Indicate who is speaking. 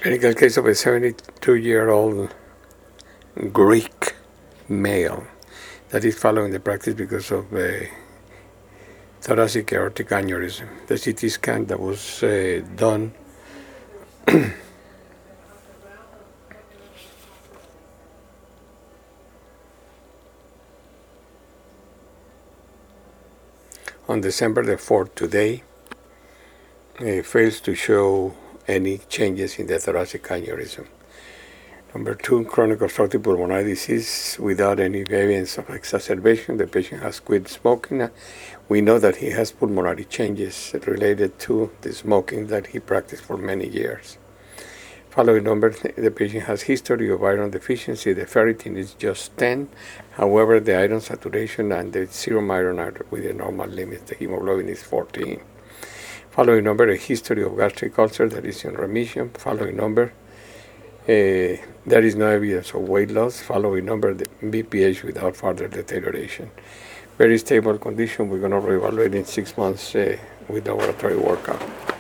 Speaker 1: Clinical case of a 72-year-old Greek male that is following the practice because of a thoracic aortic aneurysm. The CT scan that was done on December the 4th today fails to show any changes in the thoracic aneurysm. Number 2, chronic obstructive pulmonary disease without any evidence of exacerbation. The patient has quit smoking. We know that he has pulmonary changes related to the smoking that he practiced for many years. Following number, the patient has history of iron deficiency. The ferritin is just 10. However, the iron saturation and the serum iron are within normal limits. The hemoglobin is 14. Following number, a history of gastric ulcer that is in remission. Following number, there is no evidence of weight loss. Following number, the BPH without further deterioration. Very stable condition. We're going to reevaluate in 6 months with laboratory workup.